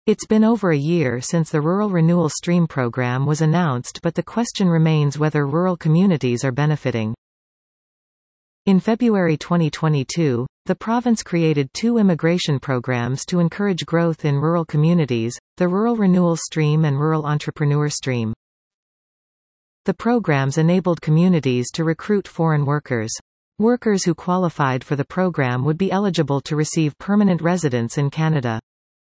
It's been over a year since the Rural Renewal Stream program was announced, but the question remains whether rural communities are benefiting. In February 2022, the province created 2 immigration programs to encourage growth in rural communities, the Rural Renewal Stream and Rural Entrepreneur Stream. The programs enabled communities to recruit foreign workers. Workers who qualified for the program would be eligible to receive permanent residence in Canada.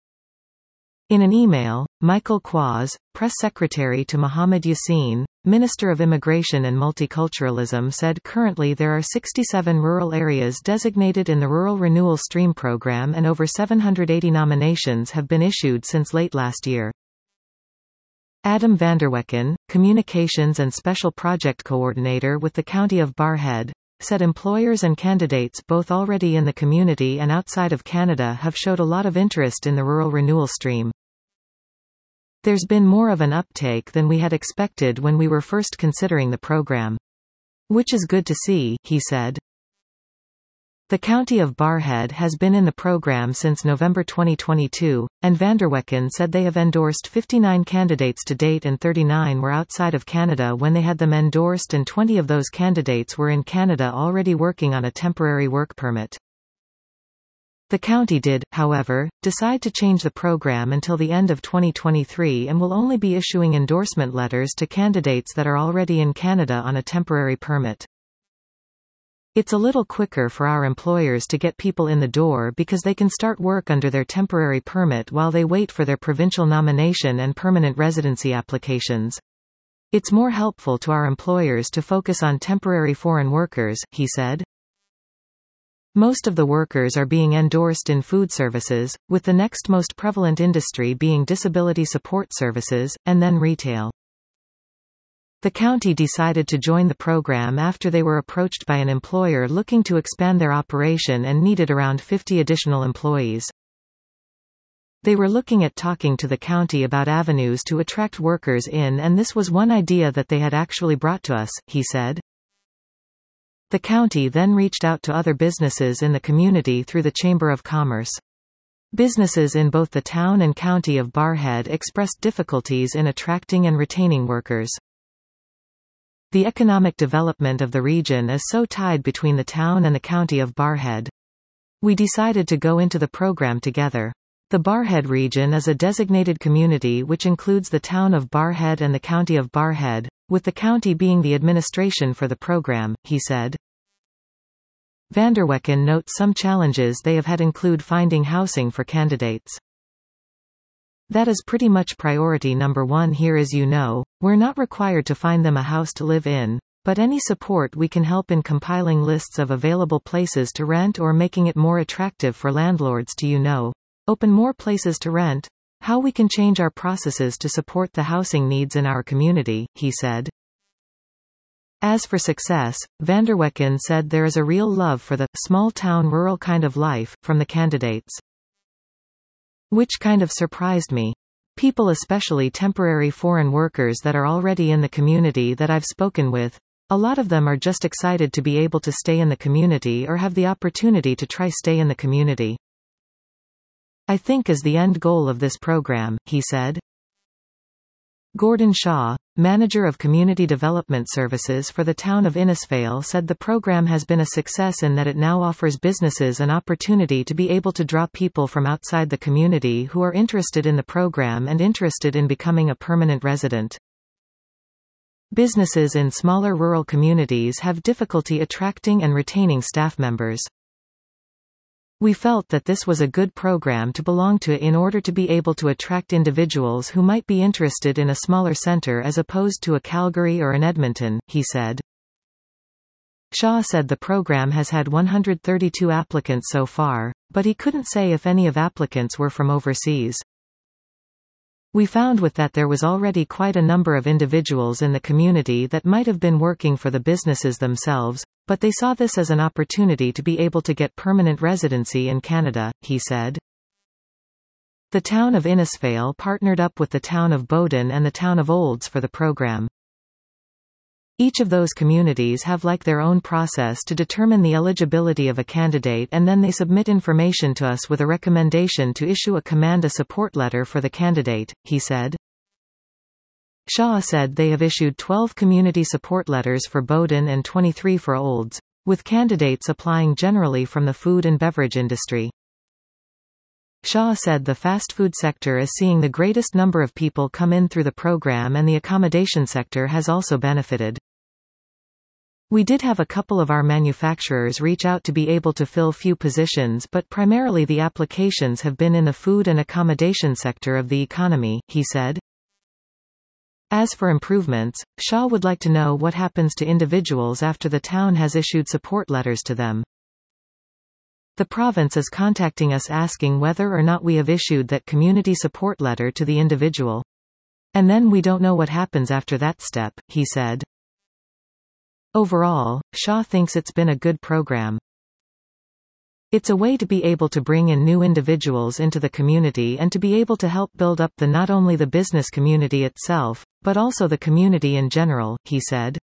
In an email, Michael Quaz, press secretary to Mohamed Yassin, Minister of Immigration and Multiculturalism, said currently there are 67 rural areas designated in the Rural Renewal Stream program and over 780 nominations have been issued since late last year. Adam Vanderwecken, Communications and Special Project Coordinator with the County of Barrhead, said employers and candidates both already in the community and outside of Canada have showed a lot of interest in the Rural Renewal Stream. There's been more of an uptake than we had expected when we were first considering the program. Which is good to see, he said. The County of Barrhead has been in the program since November 2022, and Vanderwecken said they have endorsed 59 candidates to date and 39 were outside of Canada when they had them endorsed, and 20 of those candidates were in Canada already working on a temporary work permit. The county did, however, decide to change the program until the end of 2023 and will only be issuing endorsement letters to candidates that are already in Canada on a temporary permit. It's a little quicker for our employers to get people in the door because they can start work under their temporary permit while they wait for their provincial nomination and permanent residency applications. It's more helpful to our employers to focus on temporary foreign workers, he said. Most of the workers are being endorsed in food services, with the next most prevalent industry being disability support services, and then retail. The county decided to join the program after they were approached by an employer looking to expand their operation and needed around 50 additional employees. They were looking at talking to the county about avenues to attract workers in, and this was one idea that they had actually brought to us, he said. The county then reached out to other businesses in the community through the Chamber of Commerce. Businesses in both the town and county of Barrhead expressed difficulties in attracting and retaining workers. The economic development of the region is so tied between the town and the county of Barrhead. We decided to go into the program together. The Barrhead region is a designated community which includes the town of Barrhead and the county of Barrhead, with the county being the administration for the program, he said. Vanderwecken notes some challenges they have had include finding housing for candidates. That is pretty much priority number 1 here. As you know, we're not required to find them a house to live in, but any support we can help in compiling lists of available places to rent or making it more attractive for landlords to open more places to rent, how we can change our processes to support the housing needs in our community, he said. As for success, Vanderwecken said there is a real love for the small-town rural kind of life from the candidates. Which kind of surprised me. People, especially temporary foreign workers that are already in the community that I've spoken with, a lot of them are just excited to be able to stay in the community or have the opportunity to try stay in the community. I think is the end goal of this program, he said. Gordon Shaw, manager of Community Development Services for the town of Innisfail, said the program has been a success in that it now offers businesses an opportunity to be able to draw people from outside the community who are interested in the program and interested in becoming a permanent resident. Businesses in smaller rural communities have difficulty attracting and retaining staff members. We felt that this was a good program to belong to in order to be able to attract individuals who might be interested in a smaller center as opposed to a Calgary or an Edmonton, he said. Shaw said the program has had 132 applicants so far, but he couldn't say if any of applicants were from overseas. We found with that there was already quite a number of individuals in the community that might have been working for the businesses themselves, but they saw this as an opportunity to be able to get permanent residency in Canada, he said. The town of Innisfail partnered up with the town of Bowden and the town of Olds for the program. Each of those communities have like their own process to determine the eligibility of a candidate, and then they submit information to us with a recommendation to issue a command support letter for the candidate, he said. Shah said they have issued 12 community support letters for Bowdoin and 23 for Olds, with candidates applying generally from the food and beverage industry. Shah said the fast food sector is seeing the greatest number of people come in through the program, and the accommodation sector has also benefited. We did have a couple of our manufacturers reach out to be able to fill few positions, but primarily the applications have been in the food and accommodation sector of the economy, he said. As for improvements, Shah would like to know what happens to individuals after the town has issued support letters to them. The province is contacting us asking whether or not we have issued that community support letter to the individual. And then we don't know what happens after that step, he said. Overall, Shah thinks it's been a good program. It's a way to be able to bring in new individuals into the community and to be able to help build up not only the business community itself, but also the community in general, he said.